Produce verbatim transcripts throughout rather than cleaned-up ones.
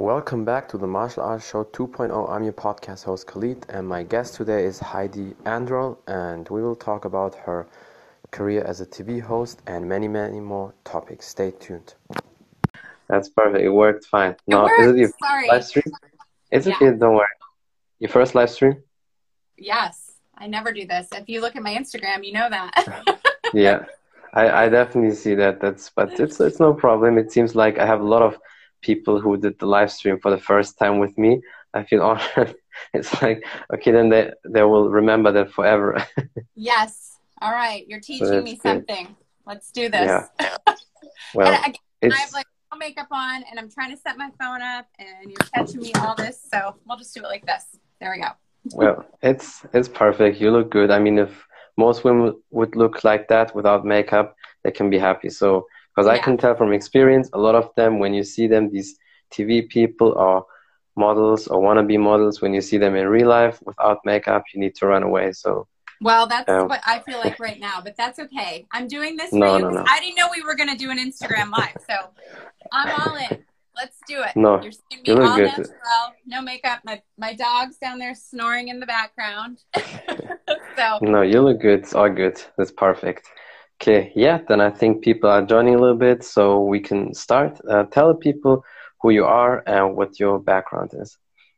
Welcome back to the Martial Arts Show 2.0. I'm your podcast host Khalid, and my guest today is Heidi Androl, and we will talk about her career as a T V host and many, many more topics. Stay tuned. That's perfect. It worked fine. It Now, worked. is it your Sorry. live stream? It's Yeah. okay. Don't worry. Your first live stream? Yes. I never do this. If you look at my Instagram, you know that. Yeah, I, I definitely see that. That's but it's it's no problem. It seems like I have a lot of people who did the live stream for the first time with me. I feel honored. It's like, okay, then they they will remember that forever. Yes. All right. You're So teaching that's me good. something. Let's do this. Yeah. And Well, again, I have it's like no makeup on and I'm trying to set my phone up and you're catching me all this. So we'll just do it like this. There we go. well, it's it's perfect. You look good. I mean, if most women would look like that without makeup, they can be happy. So, because I Yeah. can tell from experience, a lot of them, when you see them, these T V people or models or wannabe models, when you see them in real life without makeup, you need to run away. So, Well, that's um, what I feel like right now, but that's okay. I'm doing this for no, you no, because no, I didn't know we were going to do an Instagram live. So I'm all in. Let's do it. no. You're seeing You me look all good. natural, no makeup. My my dog's down there snoring in the background. So No, you look good. It's all good. That's perfect. Okay, yeah, then I think people are joining a little bit, so we can start. Uh, tell the people who you are and what your background is.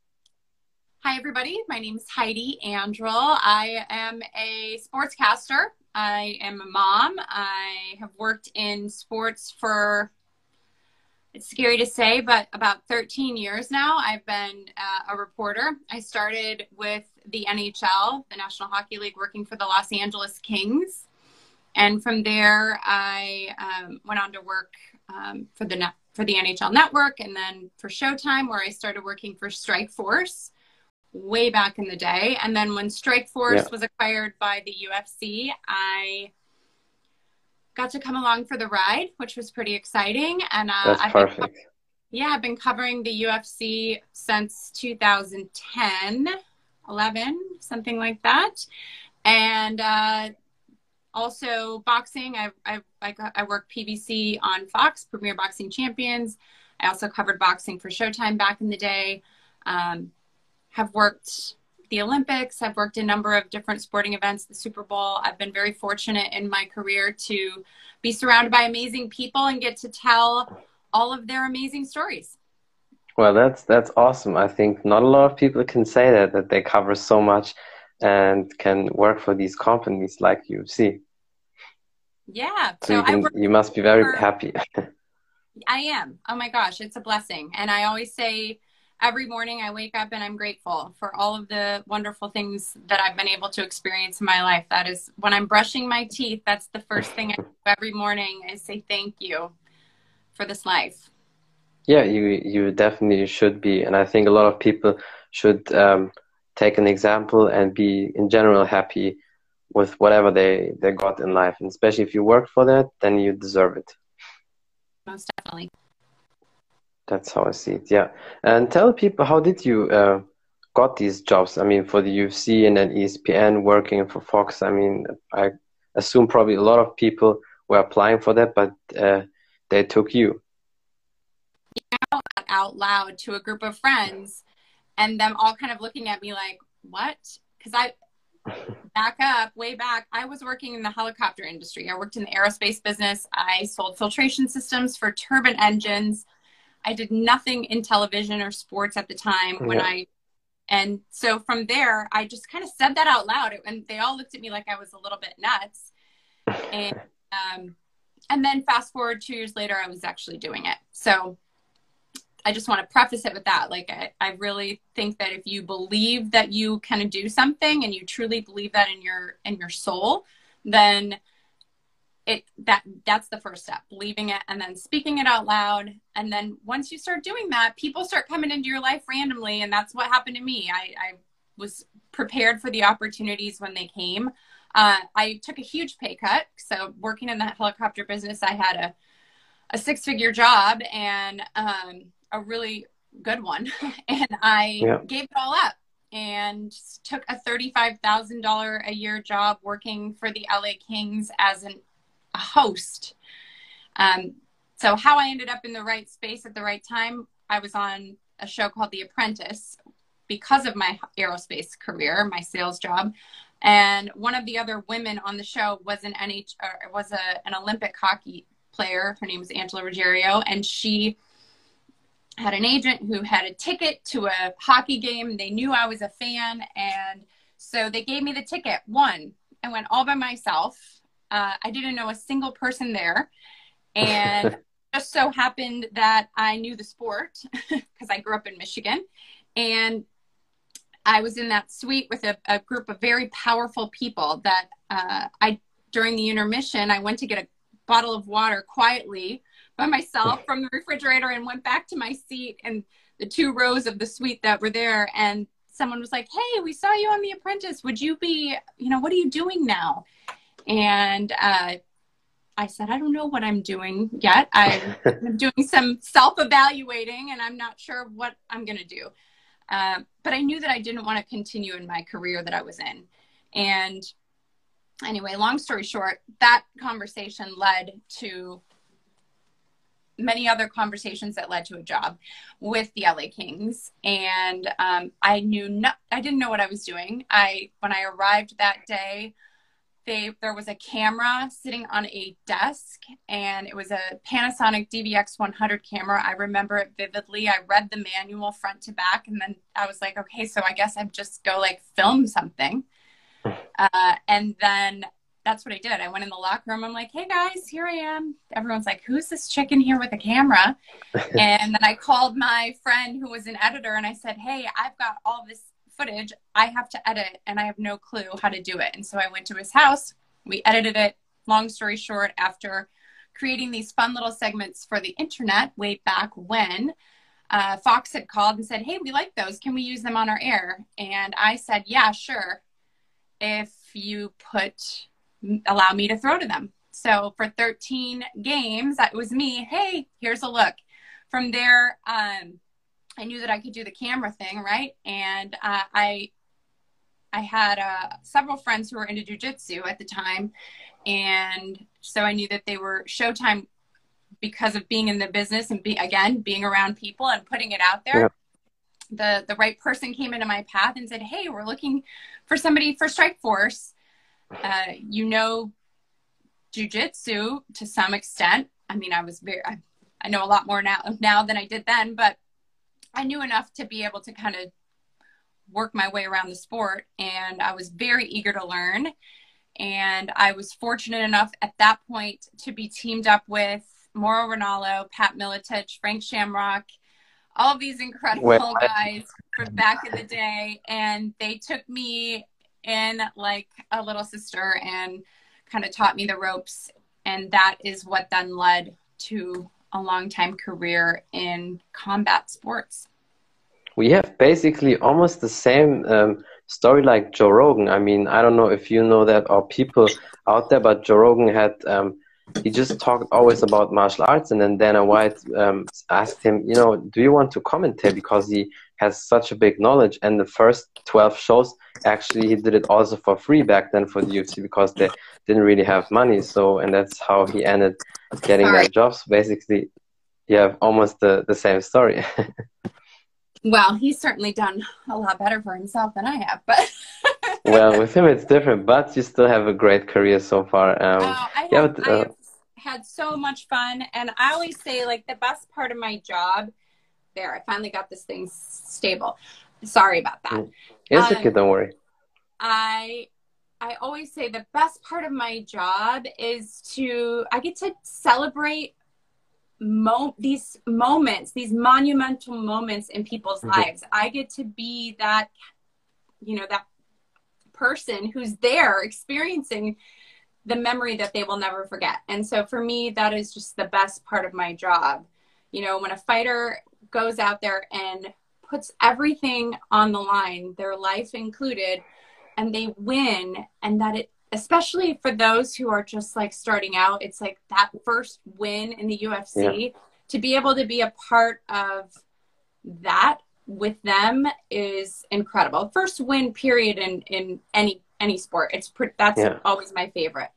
hi everybody. My name is Heidi Androl. I am a sportscaster. I am a mom. I have worked in sports for, it's scary to say, but about thirteen years now. I've been uh, a reporter. I started with the N H L, the National Hockey League, working for the Los Angeles Kings. And from there, I um, went on to work um, for the net, for the N H L Network and then for Showtime, where I started working for Strikeforce way back in the day. And then when Strikeforce Yeah, was acquired by the U F C, I got to come along for the ride, which was pretty exciting. And uh, that's I've been, perfect. yeah, I've been covering the U F C since two thousand ten, eleven, something like that. And uh, also boxing. I, I, I, got, I worked P B C on Fox, Premier Boxing Champions. I also covered boxing for Showtime back in the day. Um, have worked the Olympics. I've worked a number of different sporting events, the Super Bowl. I've been very fortunate in my career to be surrounded by amazing people and get to tell all of their amazing stories. Well, that's that's awesome. I think not a lot of people can say that that they cover so much and can work for these companies like U F C. Yeah. So So you I can work you must be very for, happy. I am. Oh my gosh, it's a blessing. And I always say every morning I wake up and I'm grateful for all of the wonderful things that I've been able to experience in my life. That is when I'm brushing my teeth, that's the first thing I do every morning is say thank you for this life. Yeah, you you definitely should be, and I think a lot of people should um, take an example and be in general happy with whatever they they got in life, and especially if you work for that, then you deserve it. Most definitely. That's how I see it. Yeah, and tell people, how did you uh, got these jobs? I mean, for the U F C and then E S P N, working for Fox. I mean, I assume probably a lot of people were applying for that, but uh, they took you. Out loud to a group of friends and them all kind of looking at me like, what? Because I back up way back, I was working in the helicopter industry. I worked in the aerospace business. I sold filtration systems for turbine engines. I did nothing in television or sports at the time when Yeah. I, and so from there, I just kind of said that out loud and they all looked at me like I was a little bit nuts. And, um, and then fast forward two years later, I was actually doing it. So I just want to preface it with that. Like, I, I really think that if you believe that you can do something and you truly believe that in your, in your soul, then it, that, that's the first step, believing it and then speaking it out loud. And then once you start doing that, people start coming into your life randomly. And that's what happened to me. I, I was prepared for the opportunities when they came. Uh, I took a huge pay cut. So working in the helicopter business, I had a, a six figure job and, um, a really good one. And I Yeah. gave it all up and took a thirty-five thousand dollars a year job working for the L A Kings as an, a host. Um, so how I ended up in the right space at the right time, I was on a show called The Apprentice because of my aerospace career, my sales job. And one of the other women on the show was an N H or was a, an Olympic hockey player. Her name was Angela Ruggiero, and she had an agent who had a ticket to a hockey game. They knew I was a fan, and so they gave me the ticket. One, I went all by myself. Uh, I didn't know a single person there, and just so happened that I knew the sport because I grew up in Michigan, and I was in that suite with a, a group of very powerful people that uh, I, during the intermission, I went to get a bottle of water quietly by myself from the refrigerator and went back to my seat in the two rows of the suite that were there. And someone was like, "Hey, we saw you on The Apprentice. Would you be, you know, what are you doing now?" And uh, I said, "I don't know what I'm doing yet. I'm doing some self-evaluating and I'm not sure what I'm going to do." Uh, but I knew that I didn't want to continue in my career that I was in. And anyway, long story short, that conversation led to many other conversations that led to a job with the L A Kings. And um, I knew not, I didn't know what I was doing. I, when I arrived that day, They, there was a camera sitting on a desk, and it was a Panasonic D V X one hundred camera. I remember it vividly. I read the manual front to back, and then I was like, okay, so I guess I'd just go like film something. Uh, and then that's what I did. I went in the locker room. I'm like, "Hey guys, here I am." Everyone's like, "Who's this chick in here with a camera?" And then I called my friend who was an editor, and I said, "Hey, I've got all this footage I have to edit and I have no clue how to do it." And so I went to his house, we edited it. Long story short, after creating these fun little segments for the internet way back when, uh, Fox had called and said, "Hey, we like those. Can we use them on our air?" And I said, "Yeah, sure. If you put, allow me to throw to them." So for thirteen games, that was me. "Hey, here's a look." From there, um, I knew that I could do the camera thing, right? And uh, I I had uh, several friends who were into jiu-jitsu at the time. And so I knew that they were Showtime because of being in the business and, be, again, being around people and putting it out there. Yeah. The, the right person came into my path and said, "Hey, we're looking for somebody for Strikeforce. Uh, you know jiu-jitsu to some extent." I mean, I was very, I, I know a lot more now, now than I did then, but I knew enough to be able to kind of work my way around the sport, and I was very eager to learn. And I was fortunate enough at that point to be teamed up with Mauro Ranallo, Pat Miletich, Frank Shamrock, all of these incredible well, guys from back in the day. And they took me in like a little sister and kind of taught me the ropes. And that is what then led to a long time career in combat sports. We have basically almost the same um, story like Joe Rogan. I mean, I don't know if you know that or people out there, but Joe Rogan had, um, he just talked always about martial arts, and then Dana White um, asked him, you know, "Do you want to commentate?" Because he has such a big knowledge. And the first twelve shows, actually, he did it also for free back then for the U F C because they didn't really have money. So, and that's how he ended getting All right. that job. So basically, you have almost the, the same story. Well, he's certainly done a lot better for himself than I have, but well, with him it's different, but you still have a great career so far. Um, oh, I, have, yeah, but, uh, I have had so much fun, and I always say, like, the best part of my job, there, I finally got this thing stable. Sorry about that. It's um, okay, don't worry. I I always say the best part of my job is to, I get to celebrate Mo these moments, these monumental moments in people's mm-hmm. lives. I get to be that, you know, that person who's there experiencing the memory that they will never forget. And so for me, that is just the best part of my job. You know, when a fighter goes out there and puts everything on the line, their life included, and they win, and that it, especially for those who are just like starting out, it's like that first win in the U F C, yeah. to be able to be a part of that with them is incredible. First win period in, in any, any sport. It's that's yeah. always my favorite.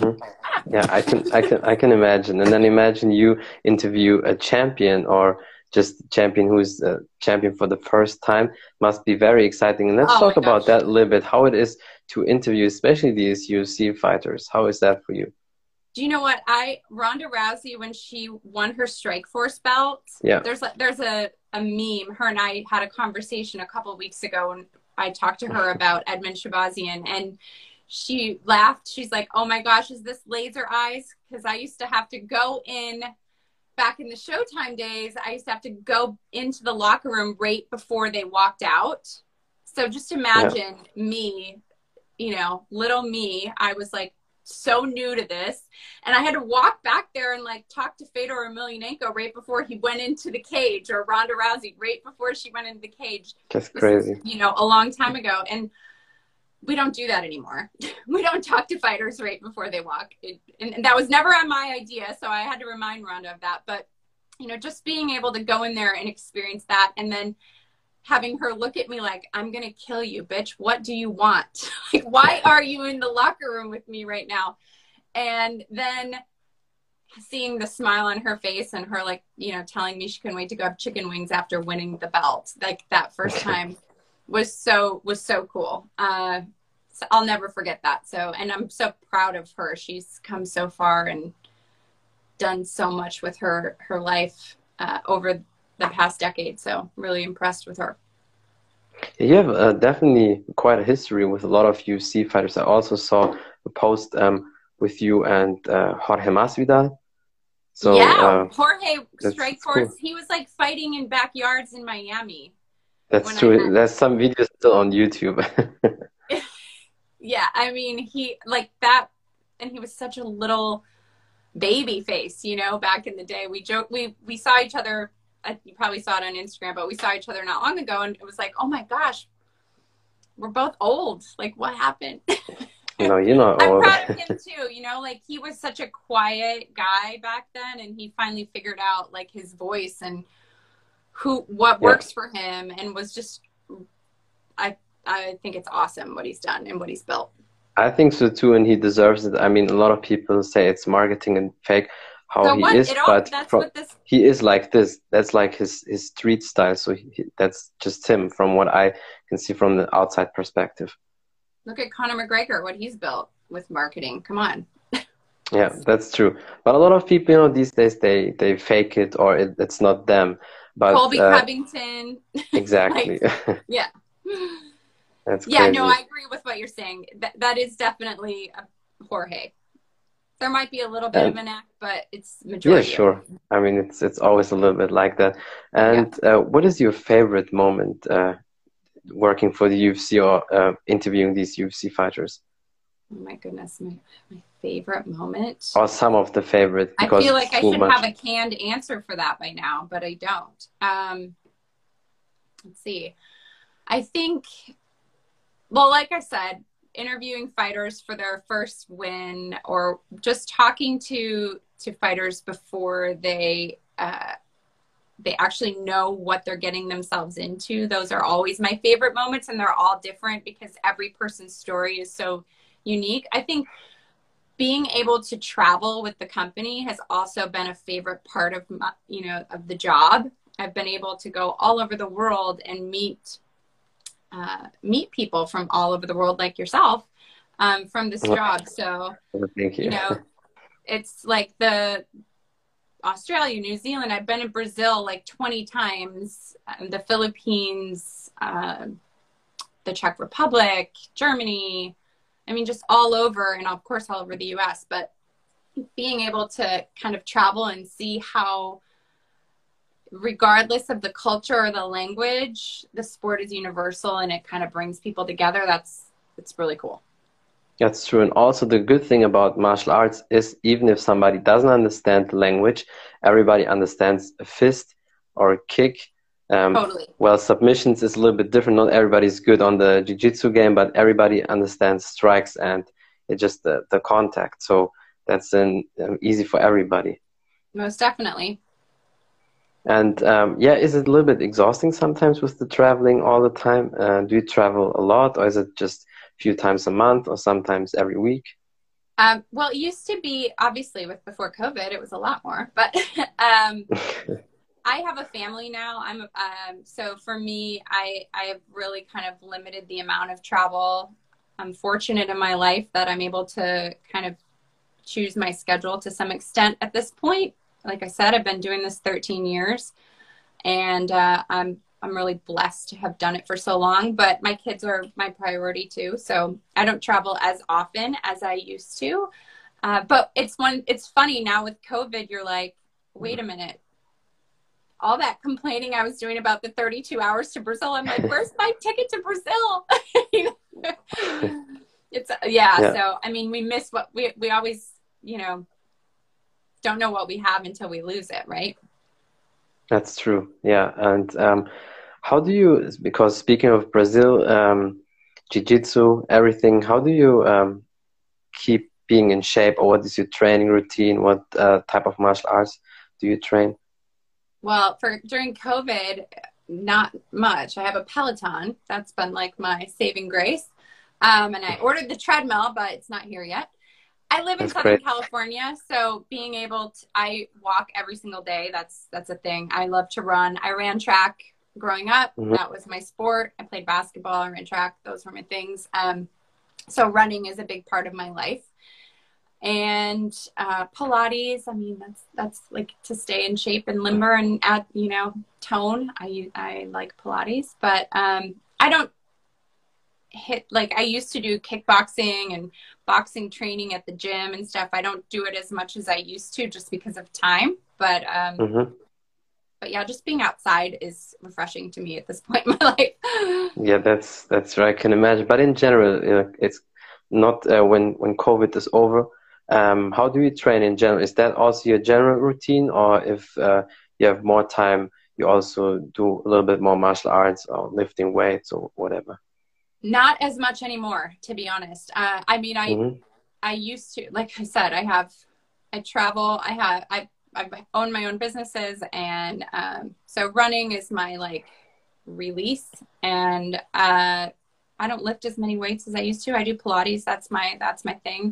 Mm-hmm. Yeah, I can, I can, I can imagine. And then imagine you interview a champion or just champion who's uh, champion for the first time must be very exciting. And let's Oh talk my about gosh. that a little bit, how it is to interview, especially these U F C fighters. How is that for you? Do you know what? I Ronda Rousey, when she won her Strikeforce belt, Yeah. there's like there's a, a meme. Her and I had a conversation a couple of weeks ago, and I talked to her about Edmund Shabazian, and she laughed. She's like, "Oh my gosh, is this laser eyes?" Because I used to have to go in back in the Showtime days. I used to have to go into the locker room right before they walked out. So just imagine yeah. me, you know, little me. I was like so new to this, and I had to walk back there and like talk to Fedor Emelianenko right before he went into the cage, or Ronda Rousey right before she went into the cage. That's crazy. This is, you know, a long time ago, and we don't do that anymore. We don't talk to fighters right before they walk, it, and, and that was never on my idea, so I had to remind Ronda of that. But you know, just being able to go in there and experience that, and then having her look at me like, "I'm going to kill you, bitch. What do you want? Like, why are you in the locker room with me right now?" And then seeing the smile on her face and her, like, you know, telling me she couldn't wait to go have chicken wings after winning the belt, like that first time was so, was so cool. Uh, so I'll never forget that. So, and I'm so proud of her. She's come so far and done so much with her, her life uh, over the past decade. So really impressed with her. You have uh, definitely quite a history with a lot of U F C fighters. I also saw a post um, with you and uh, Jorge Masvidal. So, yeah, uh, Jorge Strikeforce. Cool. He was like fighting in backyards in Miami. That's true. There's some videos still on YouTube. Yeah, I mean, he like that, and he was such a little baby face, you know, back in the day. We joke, we we saw each other. You probably saw it on Instagram, but we saw each other not long ago, and it was like, oh my gosh, we're both old. Like, what happened? No, you're not I'm old. proud of him too. You know, like he was such a quiet guy back then, and he finally figured out like his voice and who, what works yeah. for him, and was just, I, I think it's awesome what he's done and what he's built. I think so too, and he deserves it. I mean, a lot of people say it's marketing and fake. How so he what? is, all, but from, this... he is like this. That's like his his street style. So he, that's just him, from what I can see from the outside perspective. Look at Conor McGregor, what he's built with marketing. Come on. Yeah, that's true. But a lot of people, you know, these days they they fake it, or it, it's not them. But Colby uh, Covington. Exactly. Like, yeah. That's yeah. crazy. No, I agree with what you're saying. That that is definitely a Jorge. There might be a little bit and, of an act, but it's majority. Yeah, sure. I mean, it's it's always a little bit like that. And yeah. uh, what is your favorite moment uh, working for the U F C or uh, interviewing these U F C fighters? Oh my goodness, my my favorite moment. Or some of the favorite. I feel like I should much. have a canned answer for that by now, but I don't. Um, let's see. I think, well, like I said, interviewing fighters for their first win, or just talking to to fighters before they uh, they actually know what they're getting themselves into. Those are always my favorite moments, and they're all different because every person's story is so unique. I think being able to travel with the company has also been a favorite part of my, you know, of the job. I've been able to go all over the world and meet uh, meet people from all over the world, like yourself, um, from this job. So, Thank you. you know, it's like the Australia, New Zealand. I've been in Brazil like twenty times, um, the Philippines, uh, the Czech Republic, Germany. I mean, just all over, and of course all over the U S, but being able to kind of travel and see how, regardless of the culture or the language, the sport is universal and it kind of brings people together. That's, it's really cool. That's true. And also the good thing about martial arts is even if somebody doesn't understand the language, everybody understands a fist or a kick. Um, totally. Well, submissions is a little bit different. Not everybody's good on the jiu-jitsu game, but everybody understands strikes and it's just the, the contact. So that's an, um, easy for everybody. Most definitely. And um, yeah, is it a little bit exhausting sometimes with the traveling all the time? Uh, do you travel a lot, or is it just a few times a month, or sometimes every week? Um, well, it used to be, obviously, with before COVID, it was a lot more. But um, I have a family now. I'm um, so for me, I I have really kind of limited the amount of travel. I'm fortunate in my life that I'm able to kind of choose my schedule to some extent at this point. Like I said, I've been doing this thirteen years, and uh, I'm I'm really blessed to have done it for so long. But my kids are my priority too, so I don't travel as often as I used to. Uh, but it's one. It's funny now with COVID. You're like, wait a minute. All that complaining I was doing about the thirty-two hours to Brazil, I'm like, where's my ticket to Brazil? It's yeah, Yeah, so I mean, we miss what we we always, you know, don't know what we have until we lose it, right? that's true. Yeah, and um, how do you? Because speaking of Brazil, um, jiu-jitsu, everything. How do you um, keep being in shape, or what is your training routine? What uh, type of martial arts do you train? Well, for during COVID, not much. I have a Peloton. That's been like my saving grace. Um, and I ordered the treadmill, but it's not here yet. I live in That's Southern great. California, so being able to, I walk every single day. That's that's a thing. I love to run. I ran track growing up. Hmm. That was my sport. I played basketball. I ran track. Those were my things. Um, so running is a big part of my life. And uh, Pilates, I mean, that's that's like to stay in shape and limber and add, you know, tone. I I like Pilates, but um, I don't hit like I used to do kickboxing and boxing training at the gym and stuff. I don't do it as much as I used to just because of time. But um, Hmm. but yeah, just being outside is refreshing to me at this point in my life. Yeah, that's that's right. I can imagine. But in general, uh, it's not uh, when when COVID is over. Um, how do you train in general? Is that also your general routine, or if uh, you have more time, you also do a little bit more martial arts or lifting weights or whatever? Not as much anymore, to be honest. Uh, I mean, I Hmm. I used to, like I said, I have, I travel, I have, I, I own my own businesses. And um, so running is my like release. And uh, I don't lift as many weights as I used to. I do Pilates. That's my, that's my thing.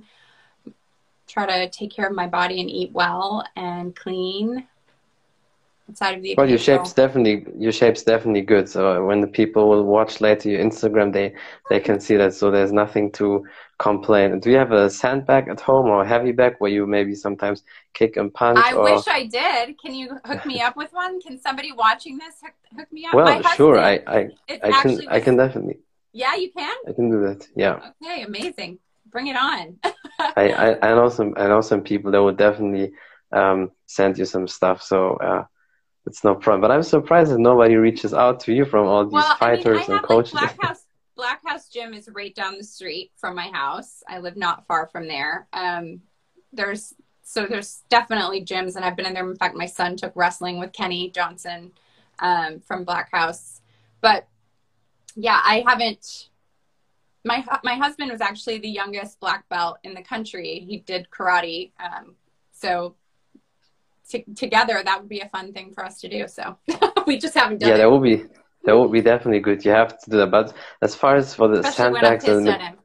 Try to take care of my body and eat well and clean outside of the Well, your shape's occasional. definitely your shape's definitely good. So when the people will watch later your Instagram, they they can see that. So there's nothing to complain. Do you have a sandbag at home or a heavy bag where you maybe sometimes kick and punch I or? wish I did. Can you hook me up with one? Can somebody watching this hook, hook me up? My Well, sure. I husband, I it's I can actually I was, can definitely yeah, you can? I can do that. Yeah. Okay, amazing. Bring it on. I I, I know some I know some people that would definitely um send you some stuff. So uh, it's no problem. But I'm surprised that nobody reaches out to you from all these Well, I mean, I fighters and have like coaches. Black House. Black House Gym is right down the street from my house. I live not far from there. Um, there's so there's definitely gyms, and I've been in there. In fact, my son took wrestling with Kenny Johnson um, from Black House. But yeah, I haven't. My my husband was actually the youngest black belt in the country. He did karate, um, so t- together that would be a fun thing for us to do. So we just haven't done Yeah, it, that would be that would be definitely good. You have to do that. But as far as for the especially when I'm sandbags pissed and at him.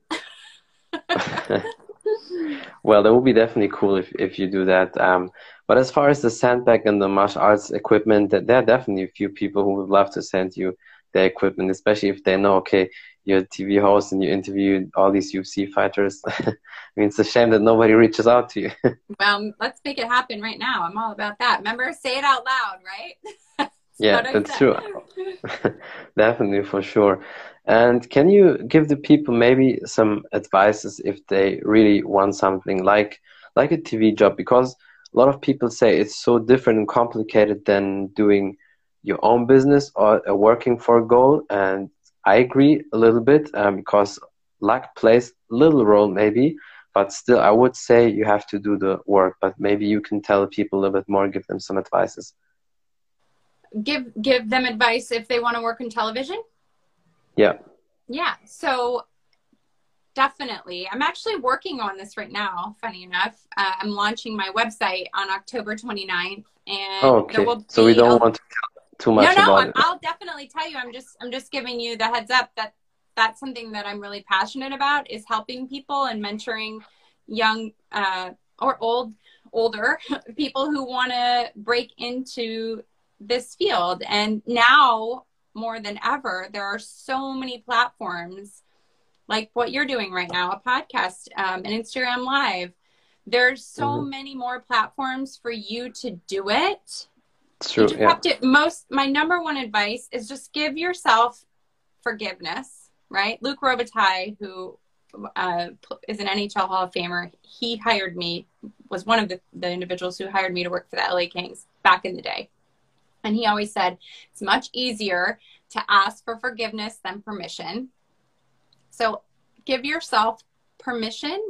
the well, that would be definitely cool if if you do that. Um, but as far as the sandbag and the martial arts equipment, that there are definitely a few people who would love to send you their equipment, especially if they know, okay, you're a T V host and you interview all these U F C fighters. I mean, it's a shame that nobody reaches out to you. Well, let's make it happen right now. I'm all about that. Remember, say it out loud, right? That's Yeah, what I that's true. said. Definitely, for sure. And can you give the people maybe some advices if they really want something like like a T V job? Because a lot of people say it's so different and complicated than doing your own business or uh, working for a goal. And I agree a little bit um, because luck plays a little role maybe, but still I would say you have to do the work. But maybe you can tell people a little bit more, give them some advices. Give give them advice if they want to work in television. Yeah. Yeah. So definitely, I'm actually working on this right now. Funny enough, uh, I'm launching my website on October twenty-ninth, and there Okay. will So we be don't a want to tell too no, much no. about I'm, it. I'll definitely tell you. I'm just I'm just giving you the heads up that that's something that I'm really passionate about is helping people and mentoring young uh, or old older people who want to break into this field. And now more than ever, there are so many platforms like what you're doing right now, a podcast, um, an Instagram Live. There's so mm-hmm. many more platforms for you to do it. It's true. You just yeah. have to, most, my number one advice is just give yourself forgiveness, right? Luc Robitaille, who uh, is an N H L Hall of Famer, he hired me, was one of the, the individuals who hired me to work for the L A Kings back in the day. And he always said, it's much easier to ask for forgiveness than permission. So give yourself permission,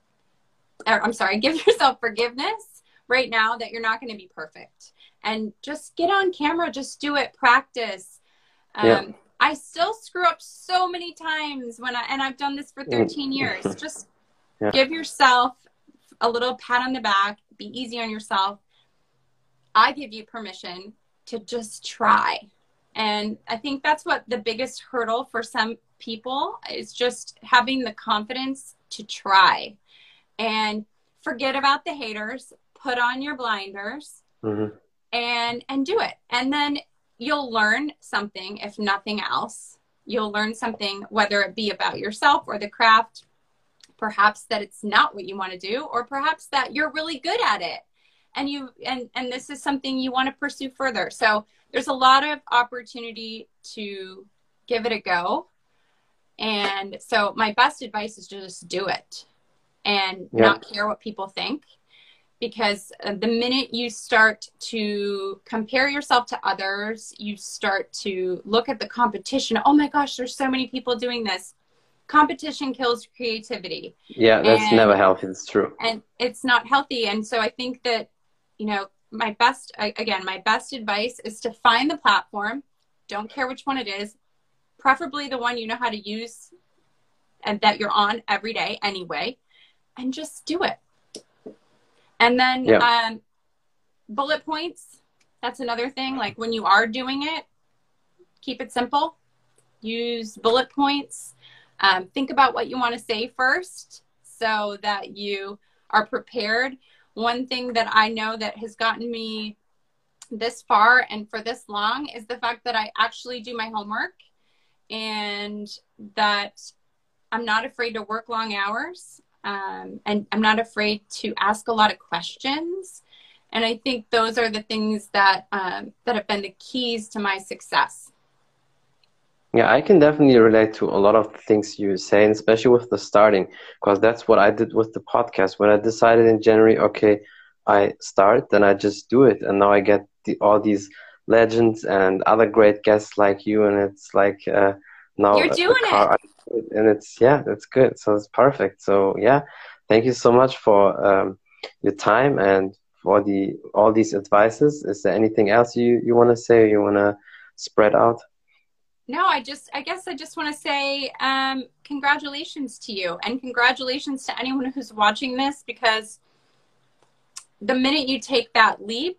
or I'm sorry, give yourself forgiveness right now that you're not going to be perfect. And just get on camera, just do it, practice. Um, yeah. I still screw up so many times when I, and I've done this for thirteen years. Just yeah. give yourself a little pat on the back, be easy on yourself. I give you permission to just try. And I think that's what the biggest hurdle for some people is, just having the confidence to try and forget about the haters, put on your blinders mm-hmm. and, and do it. And then you'll learn something, if nothing else. You'll learn something, whether it be about yourself or the craft, perhaps that it's not what you want to do, or perhaps that you're really good at it. And you and, and this is something you want to pursue further. So there's a lot of opportunity to give it a go. And so my best advice is to just do it and yeah. not care what people think. Because the minute you start to compare yourself to others, you start to look at the competition. Oh my gosh, there's so many people doing this. Competition kills creativity. Yeah, that's and, never healthy. It's true. And it's not healthy. And so I think that, you know, my best, again, my best advice is to find the platform. Don't care which one it is. Preferably the one you know how to use and that you're on every day anyway. And just do it. And then yeah. um, bullet points, that's another thing. Like when you are doing it, keep it simple. Use bullet points. Um, think about what you want to say first so that you are prepared. One thing that I know that has gotten me this far and for this long is the fact that I actually do my homework and that I'm not afraid to work long hours. Um, and I'm not afraid to ask a lot of questions. And I think those are the things that um, that have been the keys to my success. Yeah, I can definitely relate to a lot of things you say, and especially with the starting, because that's what I did with the podcast. When I decided in January, okay, I start, then I just do it. And now I get the, all these legends and other great guests like you. And it's like uh, now you're doing car, it. And it's, yeah, that's good. So it's perfect. So yeah, thank you so much for um, your time and for the all these advices. Is there anything else you, you want to say or you want to spread out? No, I just, I guess I just want to say um, congratulations to you and congratulations to anyone who's watching this, because the minute you take that leap,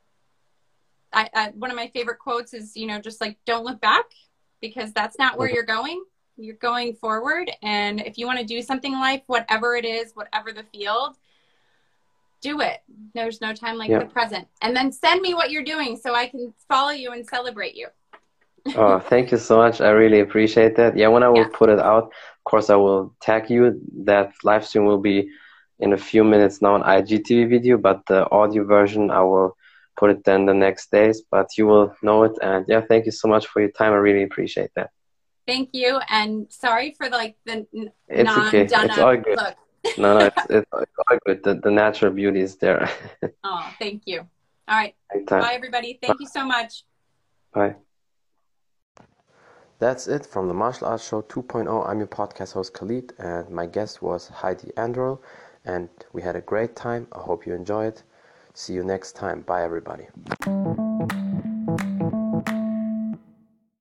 I, I, one of my favorite quotes is, you know, just like, don't look back, because that's not where you're going. You're going forward. And if you want to do something in life, whatever it is, whatever the field, do it. There's no time like yeah. the present. And then send me what you're doing so I can follow you and celebrate you. Oh, thank you so much. I really appreciate that. Yeah, when I will yeah. put it out, of course, I will tag you. That live stream will be in a few minutes now on I G T V video, but the audio version, I will put it then the next days, but you will know it. And yeah, thank you so much for your time. I really appreciate that. Thank you. And sorry for like the it's okay. It's all good. Look. no, no, it's, it's, it's all good. The, the natural beauty is there. Oh, thank you. All right. Anytime. Bye, everybody. Thank Bye. you so much. Bye. That's it from the Martial Arts Show two point oh. I'm your podcast host, Khalid, and my guest was Heidi Androl, and we had a great time. I hope you enjoyed. See you next time. Bye, everybody.